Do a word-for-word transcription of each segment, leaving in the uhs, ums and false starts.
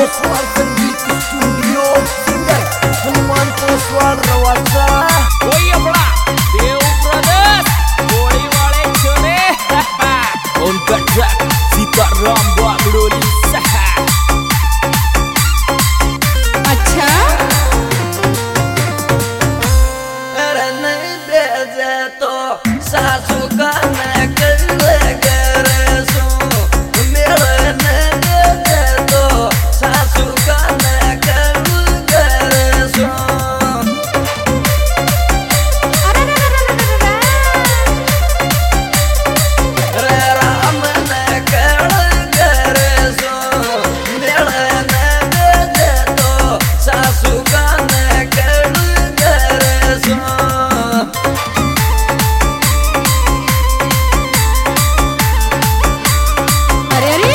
Poswar Sangeet Studio Singer Hanuman Poswar Rawalsa. Oh iya pula Dew Brothers Boy wale chole On the track Sita Ramba Melodi Saha. अच्छा अरे नहीं भेजे तो सासू का मैं कर करे सो मेरे नहीं भेजे तो सासू का मैं कर करे सो रे राम ने कर करे सो मेरे नहीं भेजे तो सासू का मैं कर करे सो अरे अरे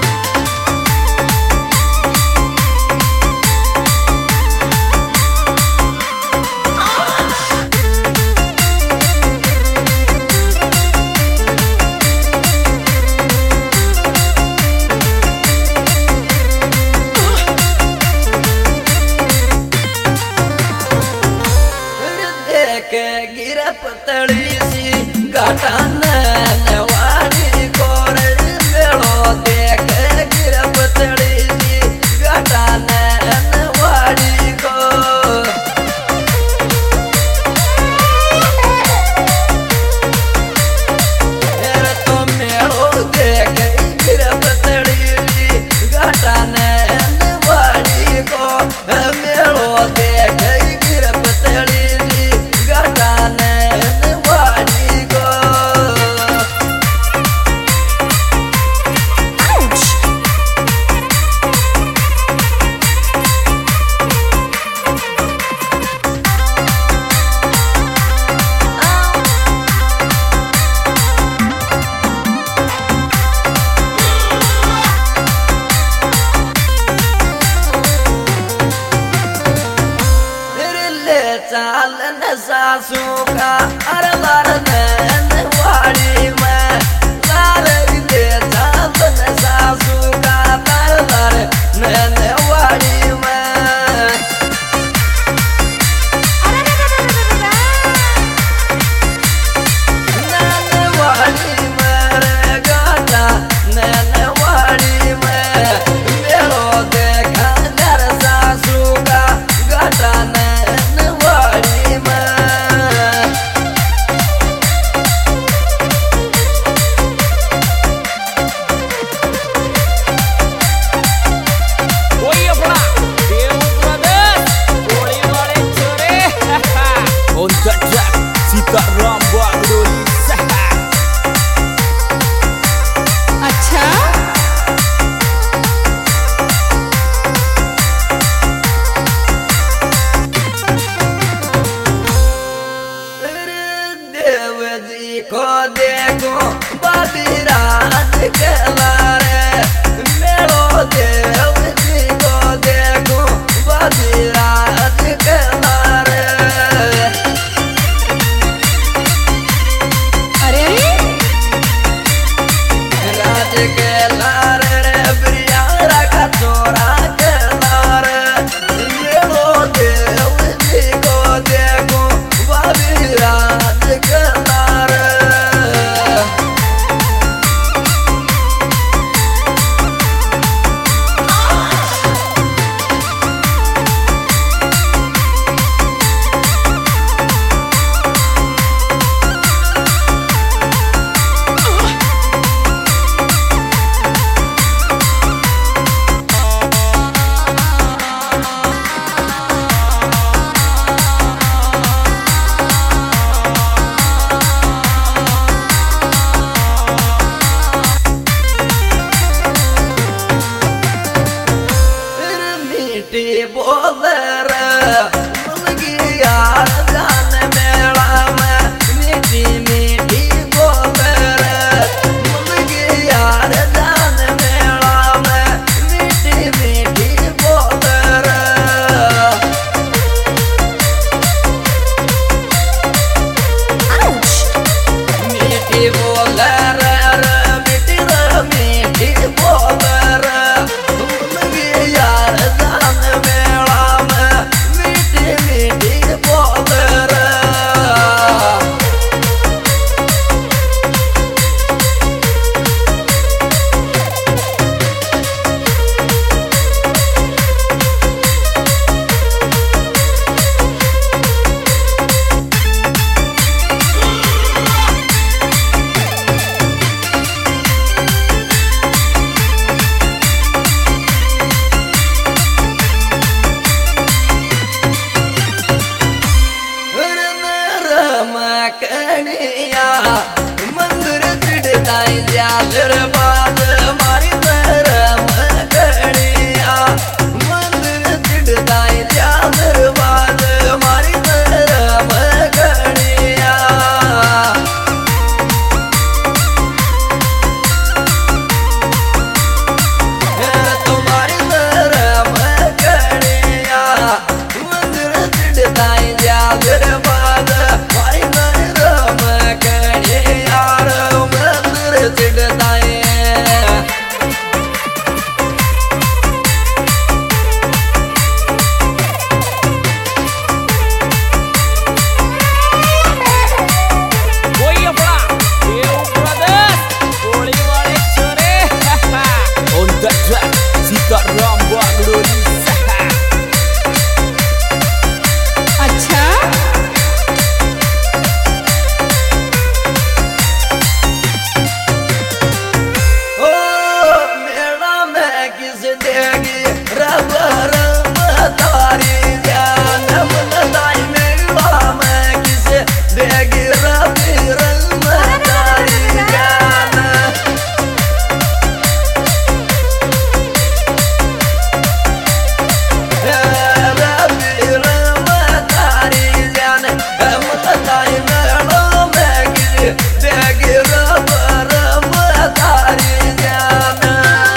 देखे गिरा पतली सी घाटन नवारी कोरे मेलो देखे गिरा पतली सी घाटन नवारी को तेरे तो मेलो देखे गिरा पतली सी घाटन नवारी को मेलो देखे गिरा पतली चालन सासू का अरबार वाड़ी में लाल दे चालन सासू का अरबार वाड़ी में वाड़ी में रे गाता वाड़ी में मेरो देखा दर सासू का गाता फिर बाद मारी धर्म कड़िया मंदिर चिड़दाई जा फिर बाद मारी धर्म कड़िया तुम्हारी धर्म कड़िया मंदिर चिड़दाई जा फिर बाद मारी धर्म कड़िया मंदिर चिड़दाई कोई अपना देव प्रदेश गोली वाले छोरे on the track सीताराम बागड़ोली अच्छा ओ मेरा मैं किस देगी रब रब तारी जान बताई मेरा मैं किस देगी रब रब तारी जान रब रब तारी जान बताई मेरा मैं किस देगी रब रब तारी जान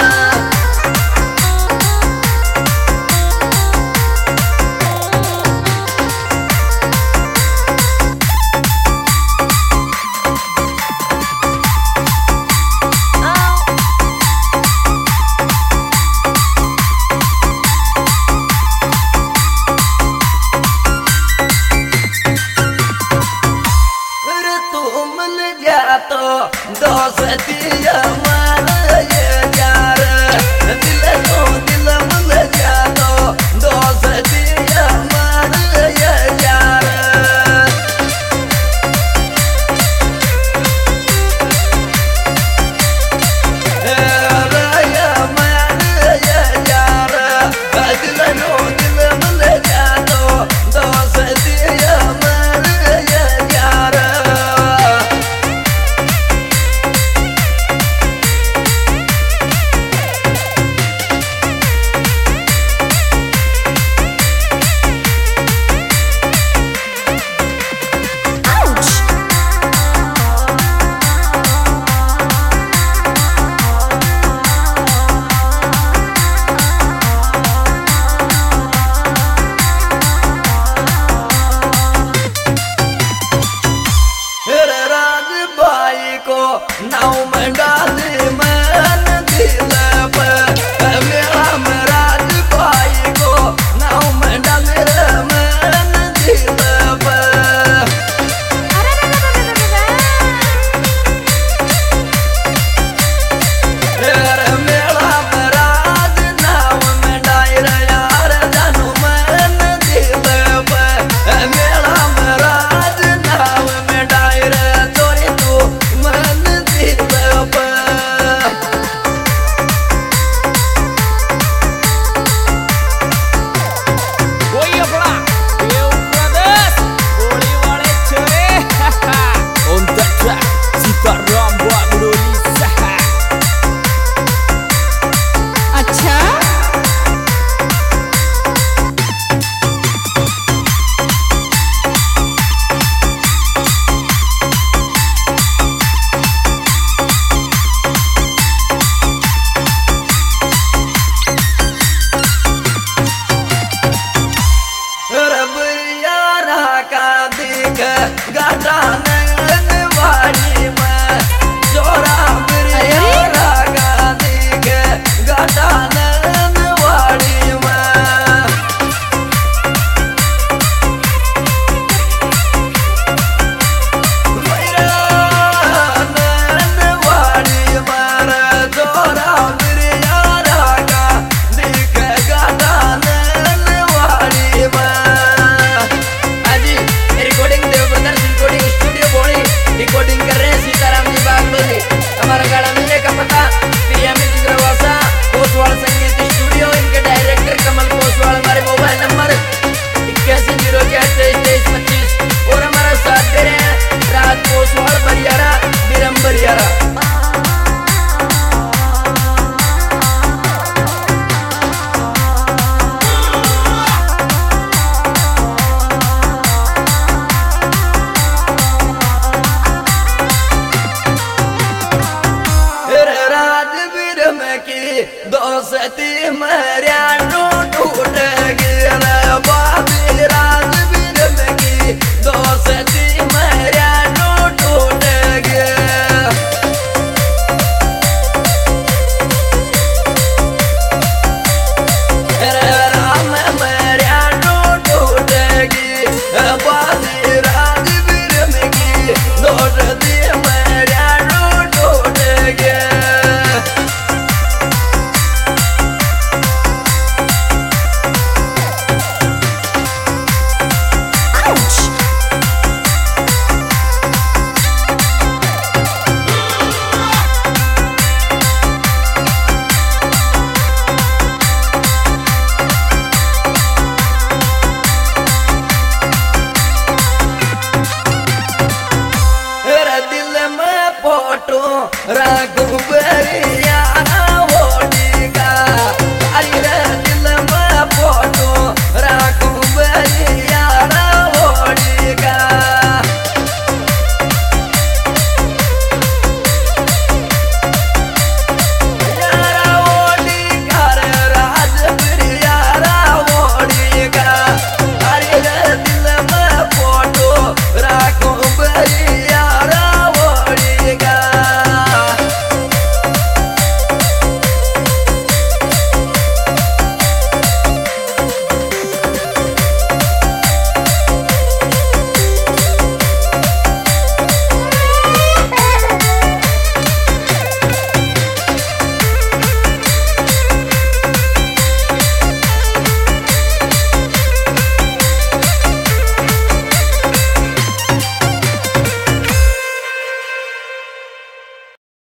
फिर तू मिल जा तो दोस्ती हमारा ये यार दिल को दिल मिल जा तो दोस्ती हमारा ये यार हमारा ये यार दिल को दिल मिल जा तो दोस्ती हमारा ये यार फिर राज भाई को नाव में डाल मन दिल पर मेरा में राज भाई को नाव में डाल मन दिल पर फिर मेरा में राज नाव में डाल यार जानू मन दिल पर मेरा में राज नाव में डाल चोरी तू मन दिल पर की दोस्ती मेरा टूट